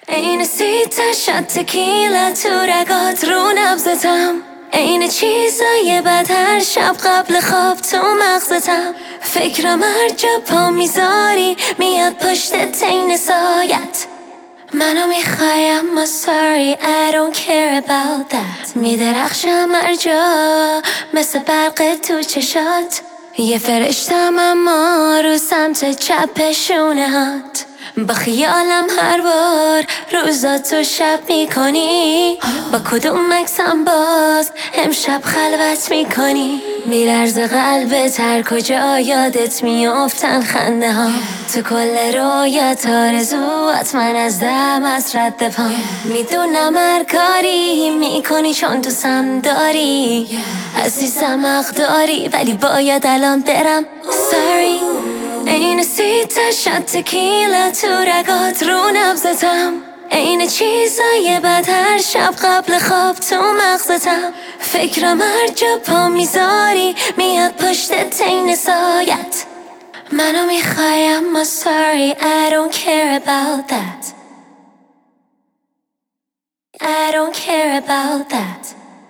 عین 30 شات تکیلا تو رگات رو نبضتم، عین چیزای بد هر شب قبل خواب تو مغزتم. فکرم هر جا پا میذاری میاد پشت تین سایت. منو میخوای اما sorry I don't care about that. میدرخشم هر جا مثل برق تو چشات، یه فرشتم اما رو سمت چپ شونهات. با خیالم هر بار روزاتو شب میکنی، با کدوم مکسم باز امشب خلوت میکنی. میلرز قلبت هر کجا یادت میافتن خنده ها، تو کل رویات آرزوات من از دم از رد پام. میدونم هر کاری میکنی چون دوستم داری، عزیزم حق داری ولی باید الان برم. Sorry عین 30 شات تکیلا تو رگات رو نبضتم، عین چیزای بد هر شب قبل خواب تو مغزتم. فکرم هر جا پا میذاری میاد پشت تین سایت. منو میخوای اما sorry I don't care about that. I don't care about that.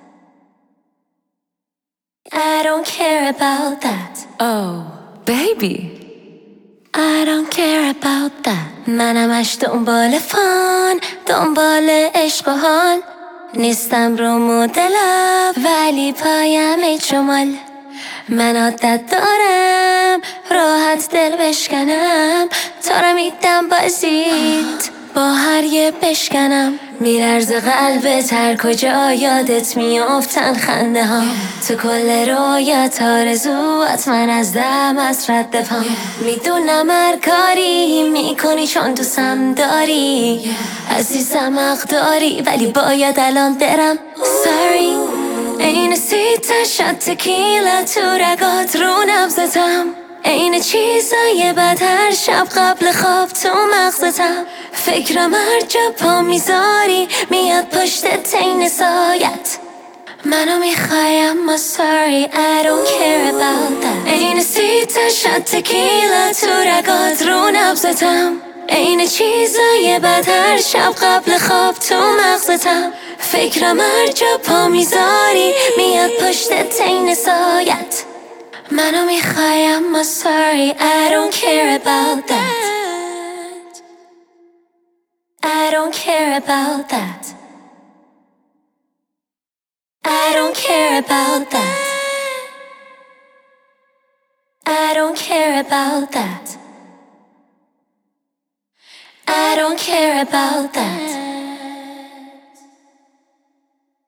I don't care about that. Oh, baby. I don't care about that. منمش دنبال فان، دنبال عشق و حال، نیستم رو مدلم ولی پایم جمال. من عادت دارم راحت دل بشکنم، تا رو میدم بازیت با هر یه بشکنم. میلرز قلبت هر کجا یادت میافتن خنده ها، تو کل رویات آرزوات من از دم از رد پام. میدونم هر کاری میکنی چون دوستم داری، عزیزم حق داری ولی باید الان برم. Sorry عین 30 شات تکیلا تو رگات رو نبضتم، عین چیزای بد هر شب قبل خواب تو مغزتم. فکرم هر جا پا میذاری میاد پشت تین سایت. منو میخوای اما sorry I don't care about that. عین 30 شات تکیلا تو رگات رو نبضتم، عین چیزای بد هر شب قبل خواب تو مغزتم. فکرم هر جا پا میذاری میاد پشت تین سایت. منو میخوای اما sorry I don't care about that. I don't care about that. I don't care about that. I don't care about that. I don't care about that.